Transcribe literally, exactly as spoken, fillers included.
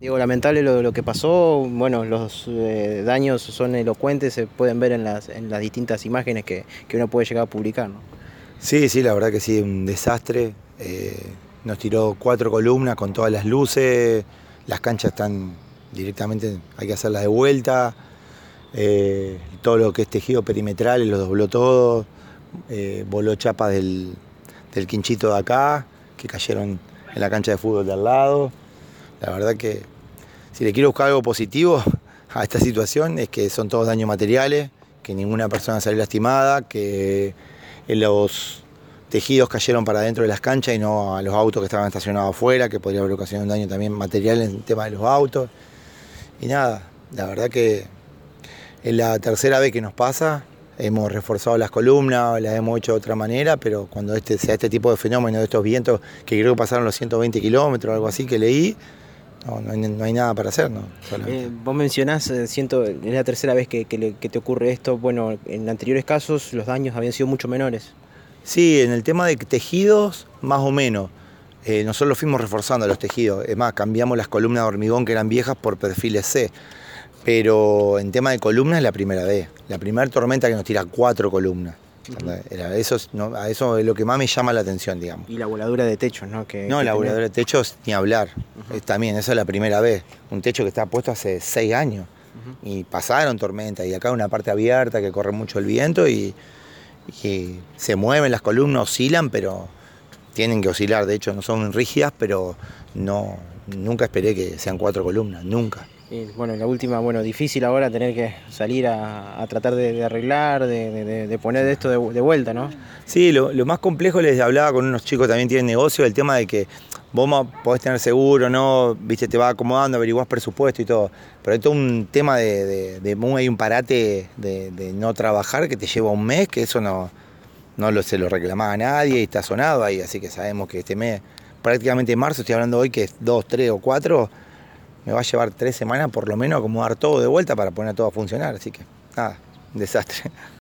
Digo, lamentable lo, lo que pasó, bueno, los eh, daños son elocuentes, se pueden ver en las, en las distintas imágenes que, que uno puede llegar a publicar, ¿no? Sí, sí, la verdad que sí, un desastre. Eh, nos tiró cuatro columnas con todas las luces, las canchas están directamente, hay que hacerlas de vuelta. Eh, todo lo que es tejido perimetral lo dobló todo. Eh, voló chapas del, del quinchito de acá, que cayeron en la cancha de fútbol de al lado. La verdad que si le quiero buscar algo positivo a esta situación es que son todos daños materiales, que ninguna persona salió lastimada, que los tejidos cayeron para dentro de las canchas y no a los autos que estaban estacionados afuera, que podría haber ocasionado un daño también material en el tema de los autos. Y nada, la verdad que es la tercera vez que nos pasa. Hemos reforzado las columnas, las hemos hecho de otra manera, pero cuando este, sea este tipo de fenómenos, de estos vientos que creo que pasaron los ciento veinte kilómetros, algo así que leí, no, no, hay, no hay nada para hacer, ¿no? Eh, vos mencionás, eh, siento, es la tercera vez que, que le- que te ocurre esto, bueno, en anteriores casos los daños habían sido mucho menores. Sí, en el tema de tejidos, más o menos. Eh, nosotros lo fuimos reforzando los tejidos. Es más, cambiamos las columnas de hormigón que eran viejas por perfiles C. Pero en tema de columnas es la primera vez. La primera tormenta que nos tira cuatro columnas. Uh-huh. Era eso, no, a eso es lo que más me llama la atención, digamos. Y la voladura de techos, ¿no? Que, no, que la voladura de techos ni hablar. Uh-huh. Es, también, esa es la primera vez. Un techo que está puesto hace seis años. Uh-huh. Y pasaron tormentas. Y acá una parte abierta que corre mucho el viento y, y se mueven las columnas, oscilan, pero tienen que oscilar. De hecho, no son rígidas, pero no, nunca esperé que sean cuatro columnas, nunca. Y bueno, la última, bueno, difícil ahora tener que salir a, a tratar de, de arreglar, de, de, de poner esto de, de vuelta, ¿no? Sí, lo, lo más complejo, les hablaba con unos chicos que también tienen negocio, el tema de que vos podés tener seguro, ¿no? Viste, te va acomodando, averiguás presupuesto y todo. Pero hay todo un tema de, de, de, de hay un parate de, de no trabajar que te lleva un mes, que eso no, no lo, se lo reclamaba a nadie y está sonado ahí, así que sabemos que este mes, prácticamente marzo, estoy hablando hoy que es dos, tres o cuatro, me va a llevar tres semanas por lo menos a acomodar todo de vuelta para poner todo a funcionar, así que nada, un desastre.